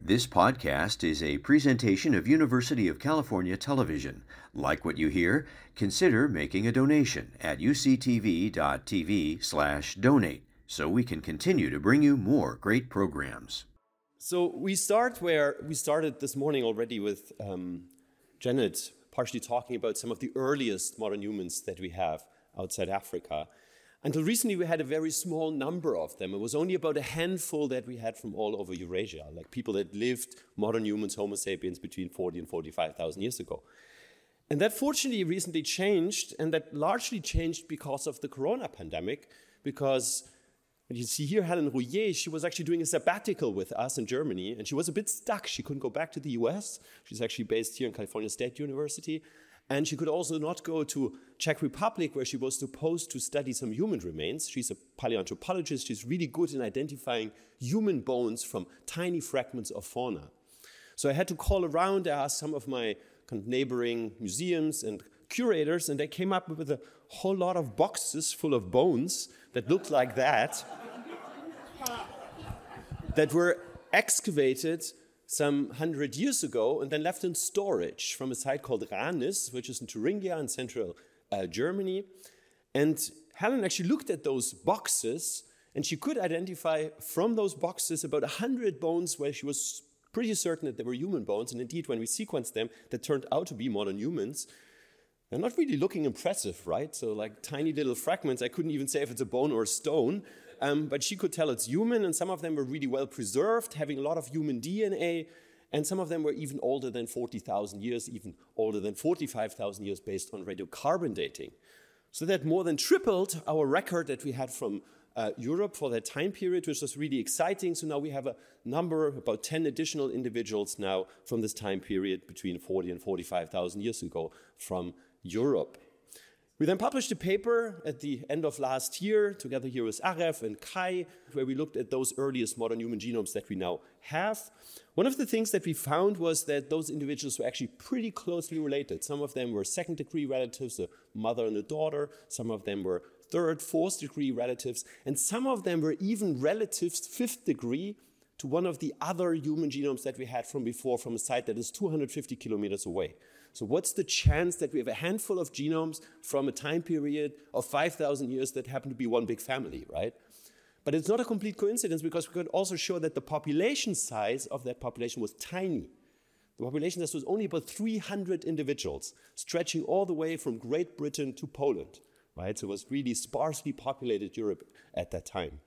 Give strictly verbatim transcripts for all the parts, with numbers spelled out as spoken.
This podcast is a presentation of University of California Television. Like what you hear? Consider making a donation at uctv.tv slash donate so we can continue to bring you more great programs. So we start where we started this morning already with um, Janet partially talking about some of the earliest modern humans that we have outside Africa. Until recently, we had a very small number of them. It was only about a handful that we had from all over Eurasia, like people that lived, modern humans, Homo sapiens, between forty and forty-five thousand years ago. And that fortunately recently changed, and that largely changed because of the corona pandemic, because when you see here Helen Rouillet, she was actually doing a sabbatical with us in Germany, and she was a bit stuck. She couldn't go back to the U S. She's actually based here in California State University. And she could also not go to Czech Republic, where she was supposed to study some human remains. She's a paleoanthropologist. She's really good in identifying human bones from tiny fragments of fauna. So I had to call around, ask some of my kind of neighboring museums and curators, and they came up with a whole lot of boxes full of bones that looked like that, that were excavated some hundred years ago and then left in storage from a site called Ranis, which is in Thuringia in central uh, Germany. And Helen actually looked at those boxes, and she could identify from those boxes about one hundred bones where she was pretty certain that they were human bones. And indeed, when we sequenced them, they turned out to be modern humans. They're not really looking impressive, right? So like tiny little fragments. I couldn't even say if it's a bone or a stone. Um, but she could tell it's human, and some of them were really well preserved, having a lot of human D N A, and some of them were even older than forty thousand years, even older than forty-five thousand years based on radiocarbon dating. So that more than tripled our record that we had from uh, Europe for that time period, which was really exciting. So now we have a number, about ten additional individuals now from this time period between forty and forty-five thousand years ago from Europe. We then published a paper at the end of last year, together here with Aref and Kai, where we looked at those earliest modern human genomes that we now have. One of the things that we found was that those individuals were actually pretty closely related. Some of them were second-degree relatives, a mother and a daughter. Some of them were third, fourth-degree relatives. And some of them were even relatives, fifth degree, to one of the other human genomes that we had from before, from a site that is two hundred fifty kilometers away. So what's the chance that we have a handful of genomes from a time period of five thousand years that happen to be one big family, right? But it's not a complete coincidence, because we could also show that the population size of that population was tiny. The population size was only about three hundred individuals, stretching all the way from Great Britain to Poland, right? So it was really sparsely populated Europe at that time.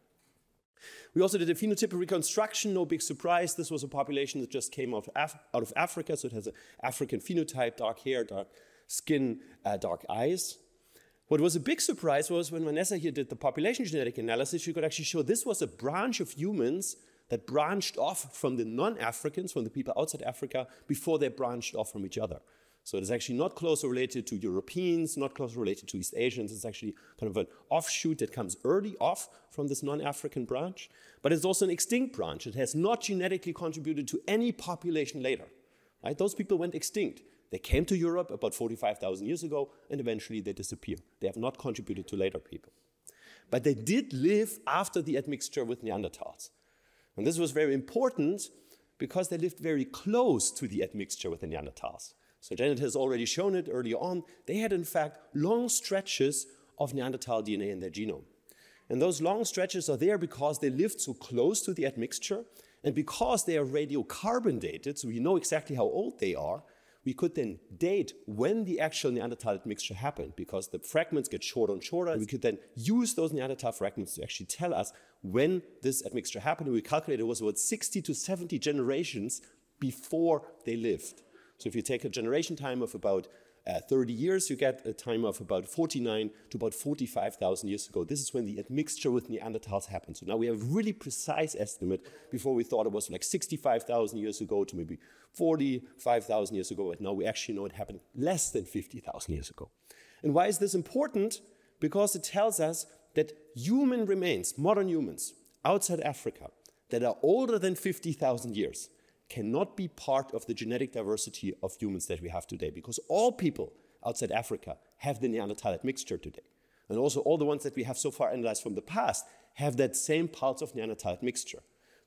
We also did a phenotypic reconstruction, no big surprise. This was a population that just came out of, Af- out of Africa, so it has an African phenotype, dark hair, dark skin, uh, dark eyes. What was a big surprise was when Vanessa here did the population genetic analysis, she could actually show this was a branch of humans that branched off from the non-Africans, from the people outside Africa, before they branched off from each other. So it is actually not closely related to Europeans, not closely related to East Asians. It's actually kind of an offshoot that comes early off from this non-African branch. But it's also an extinct branch. It has not genetically contributed to any population later. Right? Those people went extinct. They came to Europe about forty-five thousand years ago, and eventually they disappear. They have not contributed to later people. But they did live after the admixture with Neanderthals. And this was very important because they lived very close to the admixture with the Neanderthals. So Janet has already shown it earlier on. They had, in fact, long stretches of Neanderthal D N A in their genome. And those long stretches are there because they lived so close to the admixture, and because they are radiocarbon dated, so we know exactly how old they are, we could then date when the actual Neanderthal admixture happened, because the fragments get shorter and shorter. And we could then use those Neanderthal fragments to actually tell us when this admixture happened. And we calculated it was about sixty to seventy generations before they lived. So if you take a generation time of about uh, thirty years, you get a time of about forty-nine to about forty-five thousand years ago. This is when the admixture with Neanderthals happened. So now we have a really precise estimate. Before we thought it was like sixty-five thousand years ago to maybe forty-five thousand years ago. But now we actually know it happened less than fifty thousand years ago. And why is this important? Because it tells us that human remains, modern humans, outside Africa, that are older than fifty thousand years, cannot be part of the genetic diversity of humans that we have today, because all people outside Africa have the Neanderthal admixture today. And also all the ones that we have so far analyzed from the past have that same pulse of Neanderthal admixture.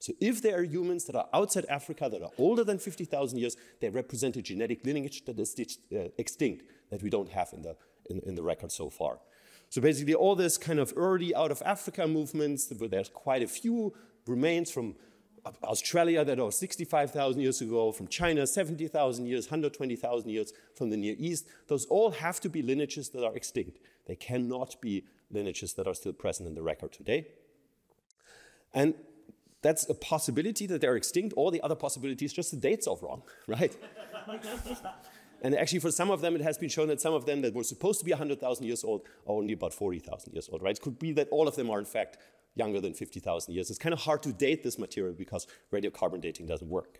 So if there are humans that are outside Africa that are older than fifty thousand years, they represent a genetic lineage that is uh, extinct, that we don't have in the, in, in the record so far. So basically all this kind of early out of Africa movements, there's quite a few remains from Australia that are sixty-five thousand years ago, from China seventy thousand years, one hundred twenty thousand years, from the Near East. Those all have to be lineages that are extinct. They cannot be lineages that are still present in the record today. And that's a possibility that they're extinct. All the other possibilities, just the dates are wrong, right? And actually for some of them, it has been shown that some of them that were supposed to be one hundred thousand years old are only about forty thousand years old, right? It could be that all of them are in fact younger than fifty thousand years. It's kind of hard to date this material because radiocarbon dating doesn't work.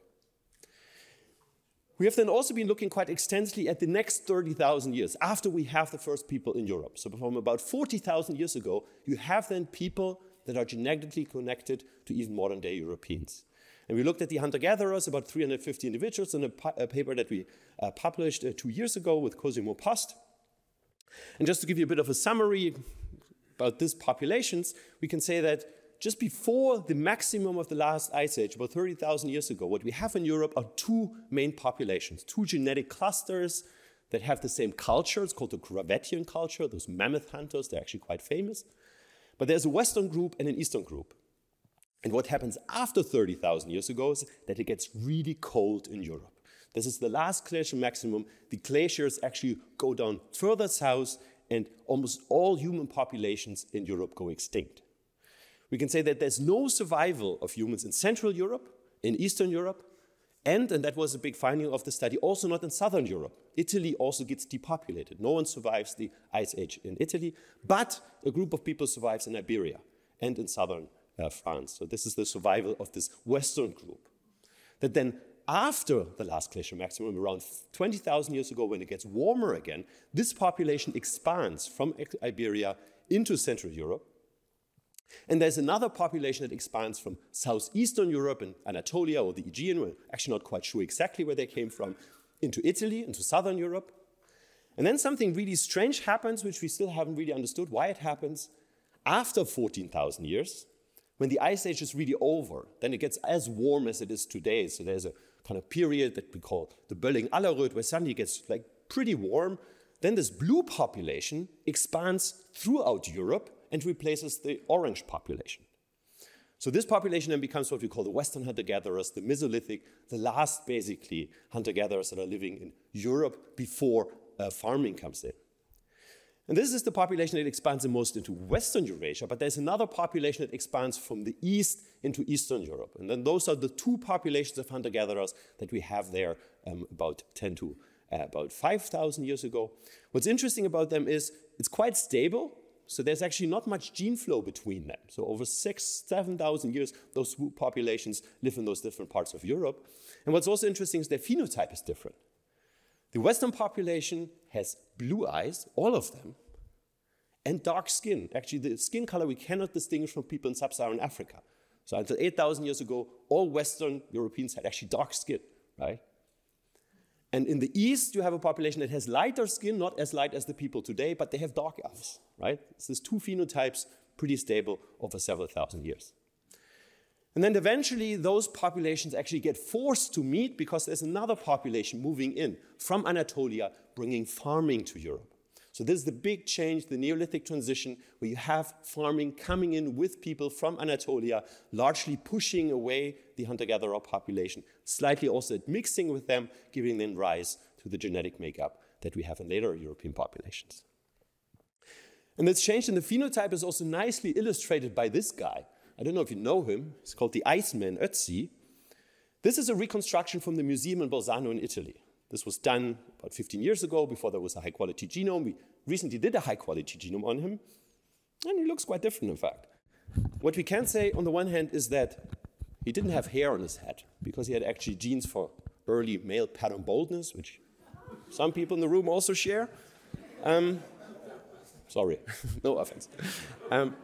We have then also been looking quite extensively at the next thirty thousand years after we have the first people in Europe. So from about forty thousand years ago, you have then people that are genetically connected to even modern day Europeans. And we looked at the hunter-gatherers, about three hundred fifty individuals, in a, a paper that we uh, published uh, two years ago with Cosimo Post. And just to give you a bit of a summary about these populations, we can say that just before the maximum of the last ice age, about thirty thousand years ago, what we have in Europe are two main populations, two genetic clusters that have the same culture. It's called the Gravettian culture, those mammoth hunters, they're actually quite famous. But there's a Western group and an Eastern group. And what happens after thirty thousand years ago is that it gets really cold in Europe. This is the last glacial maximum. The glaciers actually go down further south, and almost all human populations in Europe go extinct. We can say that there's no survival of humans in Central Europe, in Eastern Europe, and, and that was a big finding of the study, also not in Southern Europe. Italy also gets depopulated. No one survives the ice age in Italy, but a group of people survives in Iberia and in southern uh, France. So this is the survival of this Western group. That then after the last glacial maximum, around twenty thousand years ago, when it gets warmer again, this population expands from Iberia into Central Europe. And there's another population that expands from southeastern Europe and Anatolia or the Aegean, we're actually not quite sure exactly where they came from, into Italy, into southern Europe. And then something really strange happens, which we still haven't really understood why it happens. After fourteen thousand years, when the ice age is really over, then it gets as warm as it is today. So there's a kind of period that we call the Bölling-Allerröd, where suddenly it gets like pretty warm. Then this blue population expands throughout Europe and replaces the orange population. So this population then becomes what we call the Western hunter-gatherers, the Mesolithic, the last basically hunter-gatherers that are living in Europe before uh, farming comes in. And this is the population that expands the most into Western Eurasia, but there's another population that expands from the east into Eastern Europe. And then those are the two populations of hunter-gatherers that we have there um, about ten to uh, about five thousand years ago. What's interesting about them is it's quite stable. So there's actually not much gene flow between them. So over six, seven thousand years, those two populations live in those different parts of Europe. And what's also interesting is their phenotype is different. The Western population has blue eyes, all of them, and dark skin. Actually, the skin color we cannot distinguish from people in sub-Saharan Africa. So until eight thousand years ago, all Western Europeans had actually dark skin, right? And in the East, you have a population that has lighter skin, not as light as the people today, but they have dark eyes, right? So there's two phenotypes, pretty stable over several thousand years. And then eventually, those populations actually get forced to meet because there's another population moving in from Anatolia, bringing farming to Europe. So this is the big change, the Neolithic transition, where you have farming coming in with people from Anatolia, largely pushing away the hunter-gatherer population, slightly also mixing with them, giving them rise to the genetic makeup that we have in later European populations. And this change in the phenotype is also nicely illustrated by this guy. I don't know if you know him. He's called the Iceman Ötzi. This is a reconstruction from the museum in Bolzano in Italy. This was done about fifteen years ago, before there was a high-quality genome. We recently did a high-quality genome on him, and he looks quite different, in fact. What we can say, on the one hand, is that he didn't have hair on his head, because he had actually genes for early male pattern baldness, which some people in the room also share. Um, sorry, no offense. Um,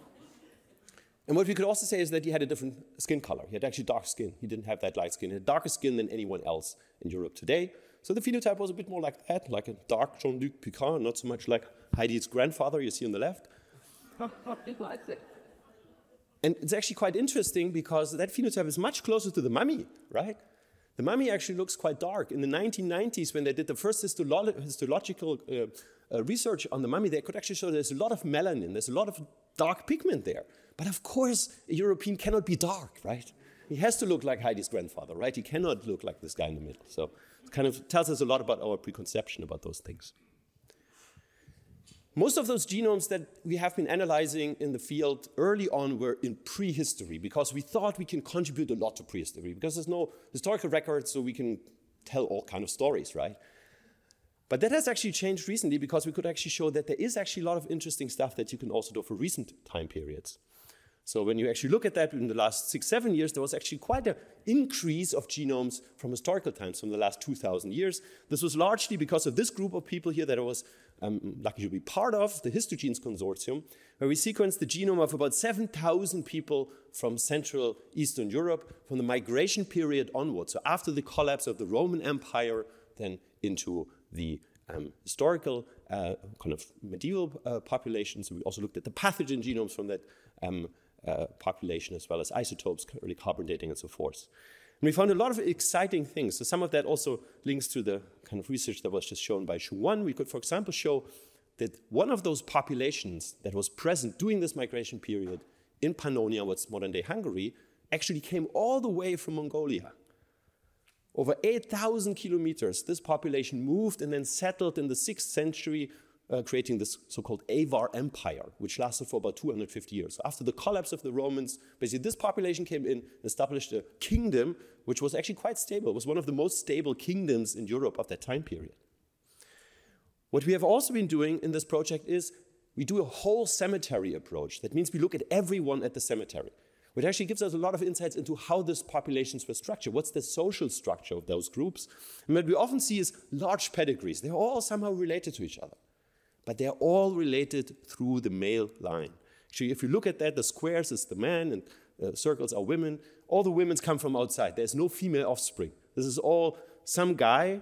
And what we could also say is that he had a different skin color. He had actually dark skin. He didn't have that light skin. He had darker skin than anyone else in Europe today. So the phenotype was a bit more like that, like a dark Jean-Luc Picard, not so much like Heidi's grandfather you see on the left. And it's actually quite interesting because that phenotype is much closer to the mummy, right? The mummy actually looks quite dark. In the nineteen nineties, when they did the first histolo histological uh, uh, research on the mummy, they could actually show there's a lot of melanin, there's a lot of dark pigment there. But of course, a European cannot be dark, right? He has to look like Heidi's grandfather, right? He cannot look like this guy in the middle. So it kind of tells us a lot about our preconception about those things. Most of those genomes that we have been analyzing in the field early on were in prehistory because we thought we can contribute a lot to prehistory because there's no historical records, so we can tell all kind of stories, right? But that has actually changed recently because we could actually show that there is actually a lot of interesting stuff that you can also do for recent time periods. So when you actually look at that in the last six, seven years, there was actually quite an increase of genomes from historical times, from the last two thousand years. This was largely because of this group of people here that I was um, lucky to be part of, the Histogenes Consortium, where we sequenced the genome of about seven thousand people from Central Eastern Europe from the migration period onwards. So after the collapse of the Roman Empire, then into the um, historical uh, kind of medieval uh, populations. We also looked at the pathogen genomes from that um, Uh, population, as well as isotopes, early carbon dating, and so forth. And we found a lot of exciting things. So some of that also links to the kind of research that was just shown by Xu Wan. We could, for example, show that one of those populations that was present during this migration period in Pannonia, what's modern-day Hungary, actually came all the way from Mongolia. Over eight thousand kilometers, this population moved and then settled in the sixth century, Uh, creating this so-called Avar Empire, which lasted for about two hundred fifty years. So after the collapse of the Romans, basically this population came in and established a kingdom which was actually quite stable. It was one of the most stable kingdoms in Europe of that time period. What we have also been doing in this project is we do a whole cemetery approach. That means we look at everyone at the cemetery, which actually gives us a lot of insights into how these populations were structured. What's the social structure of those groups? And what we often see is large pedigrees. They're all somehow related to each other. But they're all related through the male line. Actually, if you look at that, the squares is the man and uh, circles are women. All the women come from outside. There's no female offspring. This is all some guy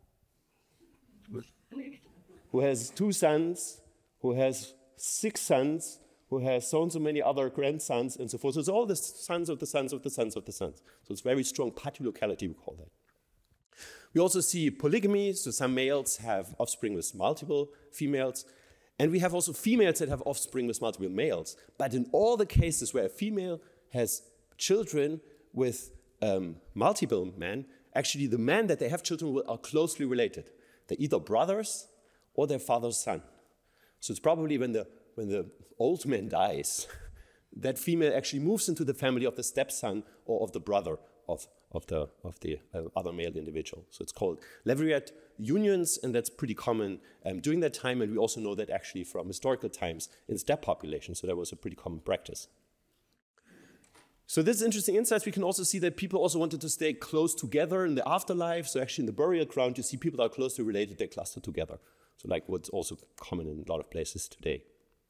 who has two sons, who has six sons, who has so and so many other grandsons, and so forth. So it's all the sons of the sons of the sons of the sons. So it's very strong patrilocality, we call that. We also see polygamy, so some males have offspring with multiple females, and we have also females that have offspring with multiple males. But in all the cases where a female has children with um, multiple men, actually the men that they have children with are closely related. They're either brothers or their father's son. So it's probably when the, when the old man dies, that female actually moves into the family of the stepson or of the brother of of the, of the uh, other male individual. So it's called Levirate unions, and that's pretty common um, during that time, and we also know that actually from historical times in steppe populations, so that was a pretty common practice. So this is interesting insights. We can also see that people also wanted to stay close together in the afterlife, so actually in the burial ground, you see people that are closely related, they cluster together. So like what's also common in a lot of places today.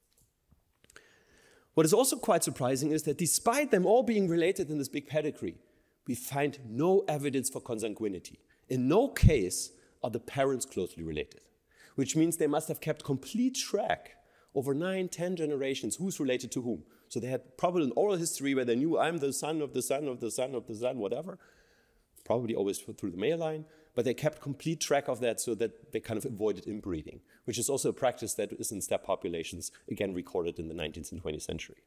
What is also quite surprising is that despite them all being related in this big pedigree, we find no evidence for consanguinity. In no case are the parents closely related, which means they must have kept complete track over nine, ten generations, who's related to whom. So they had probably an oral history where they knew I'm the son of the son of the son of the son, whatever, probably always through the male line, but they kept complete track of that so that they kind of avoided inbreeding, which is also a practice that is in steppe populations, again recorded in the nineteenth and twentieth century.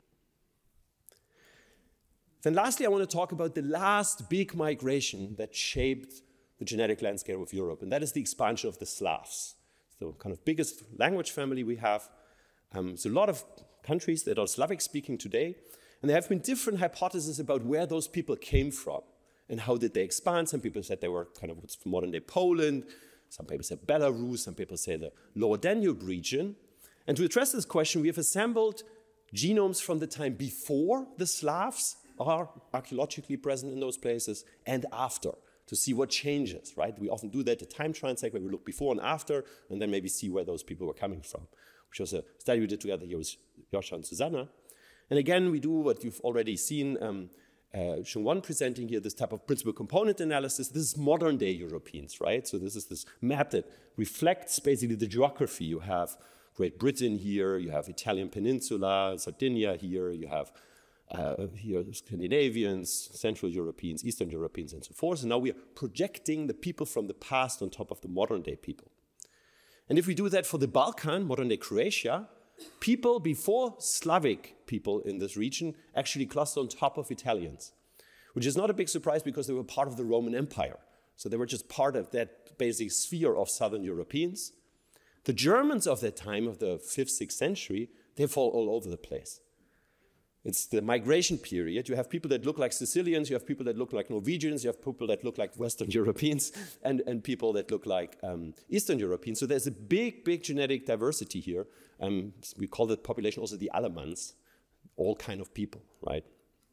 Then lastly, I want to talk about the last big migration that shaped the genetic landscape of Europe, and that is the expansion of the Slavs. The kind of biggest language family we have. Um, there's a lot of countries that are Slavic-speaking today, and there have been different hypotheses about where those people came from and how did they expand. Some people said they were kind of what's modern-day Poland. Some people say Belarus. Some people say the Lower Danube region. And to address this question, we have assembled genomes from the time before the Slavs are archaeologically present in those places and after to see what changes, right? We often do that, the time transect, where we look before and after, and then maybe see where those people were coming from, which was a study we did together here with Joscha and Susanna. And again, we do what you've already seen, um, uh, Xu Wan presenting here, this type of principal component analysis. This is modern day Europeans, right? So this is this map that reflects basically the geography. You have Great Britain here, you have Italian Peninsula, Sardinia here, you have uh, here the Scandinavians, Central Europeans, Eastern Europeans, and so forth. And now we are projecting the people from the past on top of the modern day people. And if we do that for the Balkan, modern day Croatia, people before Slavic people in this region actually cluster on top of Italians, which is not a big surprise because they were part of the Roman Empire. So they were just part of that basic sphere of Southern Europeans. The Germans of that time, of the fifth, sixth century, they fall all over the place. It's the migration period. You have people that look like Sicilians, you have people that look like Norwegians, you have people that look like Western Europeans, and, and people that look like um, Eastern Europeans. So there's a big, big genetic diversity here. Um, we call that population also the Alemans, all kind of people, right?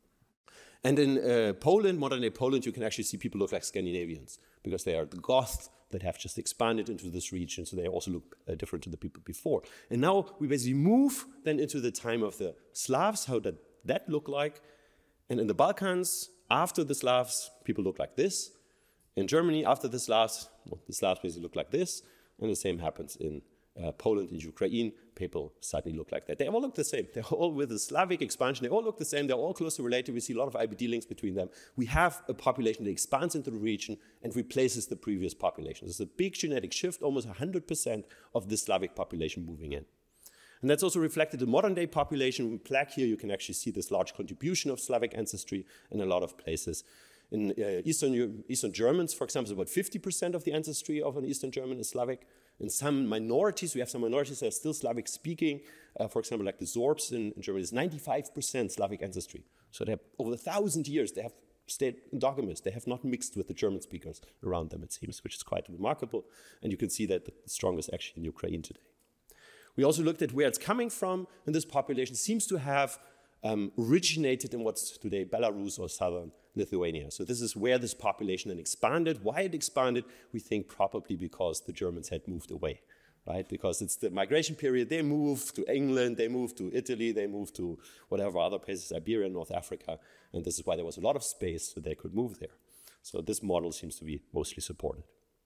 And in uh, Poland, modern-day Poland, you can actually see people look like Scandinavians because they are the Goths that have just expanded into this region, so they also look uh, different to the people before. And now we basically move then into the time of the Slavs. How did that look like? And in the Balkans, after the Slavs, people look like this. In Germany, after the Slavs, well, the Slavs basically look like this. And the same happens in uh, Poland and Ukraine. People suddenly look like that. They all look the same. They're all with the Slavic expansion. They all look the same. They're all closely related. We see a lot of I B D links between them. We have a population that expands into the region and replaces the previous population. There's a big genetic shift, almost one hundred percent of the Slavic population moving in. And that's also reflected in modern-day population. In black here, you can actually see this large contribution of Slavic ancestry in a lot of places. In uh, Eastern, Eastern Germans, for example, about fifty percent of the ancestry of an Eastern German is Slavic. In some minorities, we have some minorities that are still Slavic speaking. Uh, for example, like the Sorbs in, in Germany, is ninety-five percent Slavic ancestry. So they have, over a thousand years, they have stayed endogamous. They have not mixed with the German speakers around them, it seems, which is quite remarkable. And you can see that the strongest actually in Ukraine today. We also looked at where it's coming from, and this population seems to have um, originated in what's today Belarus or southern Lithuania. So this is where this population then expanded. Why it expanded? We think probably because the Germans had moved away, right? Because it's the migration period. They moved to England, they moved to Italy, they moved to whatever other places, Iberia, North Africa, and this is why there was a lot of space so they could move there. So this model seems to be mostly supported.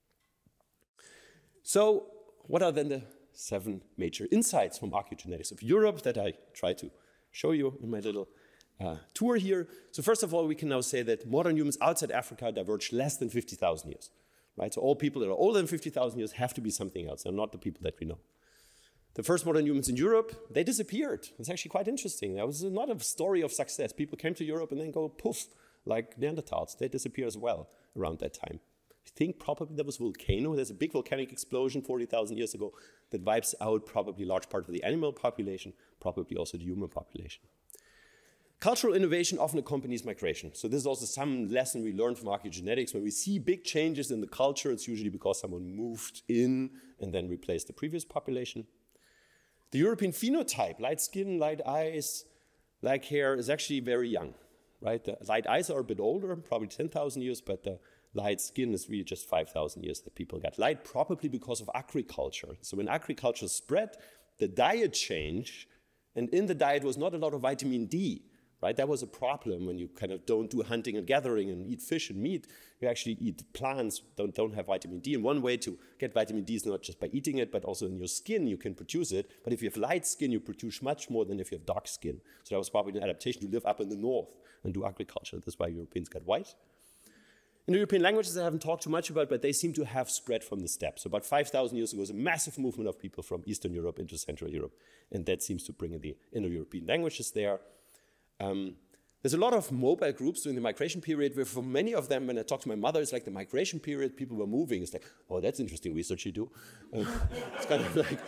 So what are then the seven major insights from archaeogenetics of Europe that I try to show you in my little uh, tour here? So first of all, we can now say that modern humans outside Africa diverged less than fifty thousand years, right? So all people that are older than fifty thousand years have to be something else. They're not the people that we know. The first modern humans in Europe, they disappeared. It's actually quite interesting. That was not a story of success. People came to Europe and then go poof, like Neanderthals. They disappear as well around that time. I think probably there was a volcano. There's a big volcanic explosion forty thousand years ago that wipes out probably a large part of the animal population, probably also the human population. Cultural innovation often accompanies migration. So this is also some lesson we learned from archaeogenetics. When we see big changes in the culture, it's usually because someone moved in and then replaced the previous population. The European phenotype, light skin, light eyes, black hair, is actually very young, right? The light eyes are a bit older, probably ten thousand years, but the light skin is really just five thousand years that people got light, probably because of agriculture. So when agriculture spread, the diet changed, and in the diet was not a lot of vitamin D, right? That was a problem when you kind of don't do hunting and gathering and eat fish and meat. You actually eat plants, don't, don't have vitamin D. And one way to get vitamin D is not just by eating it, but also in your skin, you can produce it. But if you have light skin, you produce much more than if you have dark skin. So that was probably an adaptation to live up in the north and do agriculture. That's why Europeans got white. In the European languages, I haven't talked too much about, but they seem to have spread from the steppe. So about five thousand years ago, there was a massive movement of people from Eastern Europe into Central Europe. And that seems to bring in the Indo-European languages there. Um, there's a lot of mobile groups during the migration period where for many of them, when I talk to my mother, it's like the migration period, people were moving. It's like, oh, that's interesting research you do. Uh, it's kind of like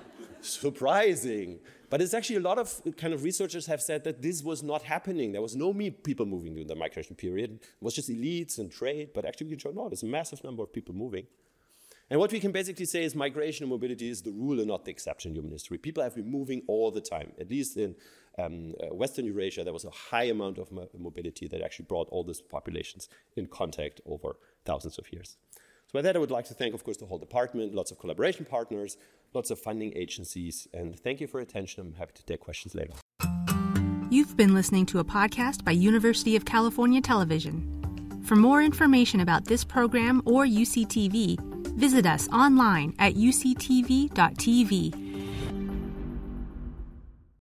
surprising. But it's actually a lot of kind of researchers have said that this was not happening. There was no people moving during the migration period. It was just elites and trade. But actually, we can show, no, there's a massive number of people moving. And what we can basically say is migration and mobility is the rule and not the exception in human history. People have been moving all the time. At least in um, uh, Western Eurasia, there was a high amount of mo- mobility that actually brought all these populations in contact over thousands of years. So with that, I would like to thank, of course, the whole department, lots of collaboration partners, lots of funding agencies, and thank you for your attention. I'm happy to take questions later. You've been listening to a podcast by University of California Television. For more information about this program or U C T V, visit us online at u c t v dot t v